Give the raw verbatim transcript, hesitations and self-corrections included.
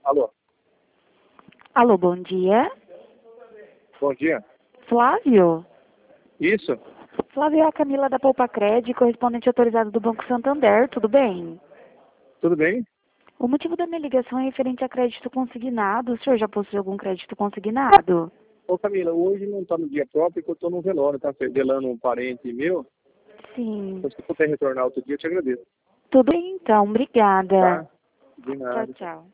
Alô? Alô, bom dia. Bom dia. Flávio? Isso? Flávio, é a Camila da Poupa Cred, correspondente autorizado do Banco Santander, tudo bem? Tudo bem? O motivo da minha ligação é referente a crédito consignado. O senhor já possui algum crédito consignado? Ô Camila, hoje não está no dia próprio porque eu estou no velório, tá velando um parente meu. Sim. Então, se puder retornar outro dia, eu te agradeço. Tudo bem, então. Obrigada. Tá? De Tchau, nada. tchau.